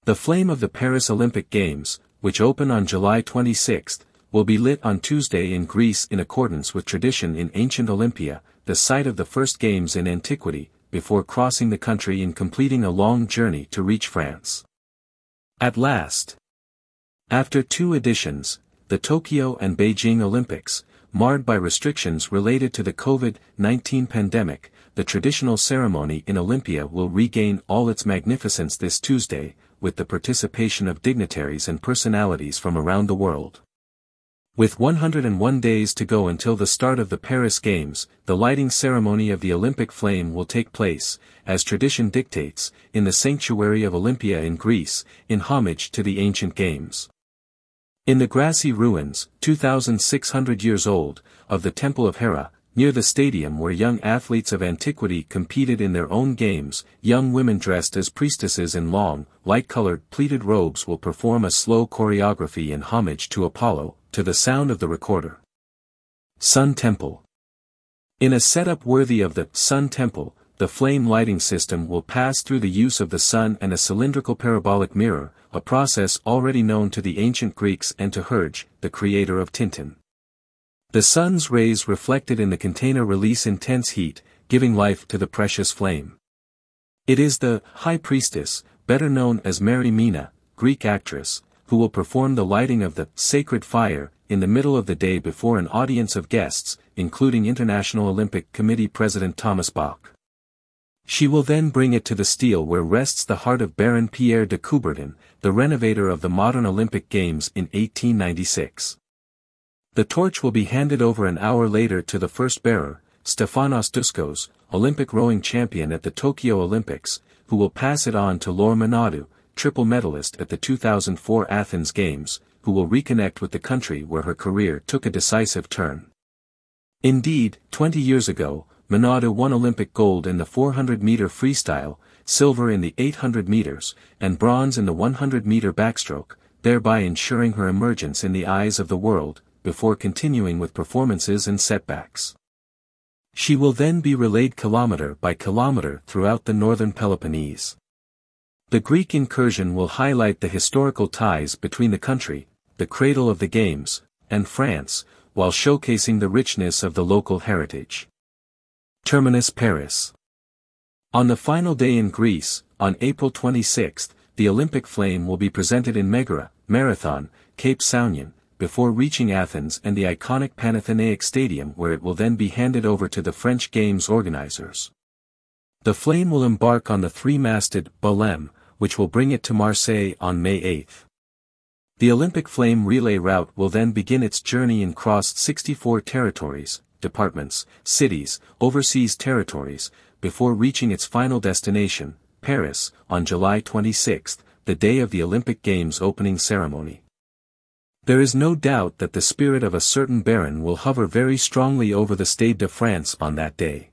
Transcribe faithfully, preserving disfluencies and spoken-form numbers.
The flame of the Paris Olympic Games, which open on July twenty-sixth, will be lit on Tuesday in Greece in accordance with tradition in ancient Olympia, the site of the first games in antiquity, before crossing the country and completing a long journey to reach France. At last. After two editions, the Tokyo and Beijing Olympics, marred by restrictions related to the COVID nineteen pandemic, the traditional ceremony in Olympia will regain all its magnificence this Tuesday, with the participation of dignitaries and personalities from around the world. With one hundred one days to go until the start of the Paris Games, the lighting ceremony of the Olympic flame will take place, as tradition dictates, in the sanctuary of Olympia in Greece, in homage to the ancient games. In the grassy ruins, two thousand six hundred years old, of the Temple of Hera, near the stadium where young athletes of antiquity competed in their own games, young women dressed as priestesses in long, light-colored pleated robes will perform a slow choreography in homage to Apollo, to the sound of the recorder. Sun Temple. In a setup worthy of the Sun Temple, the flame lighting system will pass through the use of the sun and a cylindrical parabolic mirror, a process already known to the ancient Greeks and to Hergé, the creator of Tintin. The sun's rays reflected in the container release intense heat, giving life to the precious flame. It is the High Priestess, better known as Mary Mina, Greek actress, who will perform the lighting of the sacred fire in the middle of the day before an audience of guests, including International Olympic Committee President Thomas Bach. She will then bring it to the stele where rests the heart of Baron Pierre de Coubertin, the renovator of the modern Olympic Games in eighteen ninety-six. The torch will be handed over an hour later to the first bearer, Stefanos Duskos, Olympic rowing champion at the Tokyo Olympics, who will pass it on to Laure Menadou, triple medalist at the two thousand four Athens Games, who will reconnect with the country where her career took a decisive turn. Indeed, twenty years ago, Menadou won Olympic gold in the four hundred meter freestyle, silver in the eight hundred meters, and bronze in the one hundred meter backstroke, thereby ensuring her emergence in the eyes of the world, before continuing with performances and setbacks. She will then be relayed kilometer by kilometer throughout the northern Peloponnese. The Greek incursion will highlight the historical ties between the country, the cradle of the Games, and France, while showcasing the richness of the local heritage. Terminus Paris. On the final day in Greece, on April twenty-sixth, the Olympic flame will be presented in Megara, Marathon, Cape Saunion, before reaching Athens and the iconic Panathenaic Stadium where it will then be handed over to the French Games organizers. The flame will embark on the three-masted Bolem, which will bring it to Marseille on May eighth. The Olympic flame relay route will then begin its journey and cross sixty-four territories, departments, cities, overseas territories, before reaching its final destination, Paris, on July twenty-sixth, the day of the Olympic Games opening ceremony. There is no doubt that the spirit of a certain baron will hover very strongly over the Stade de France on that day.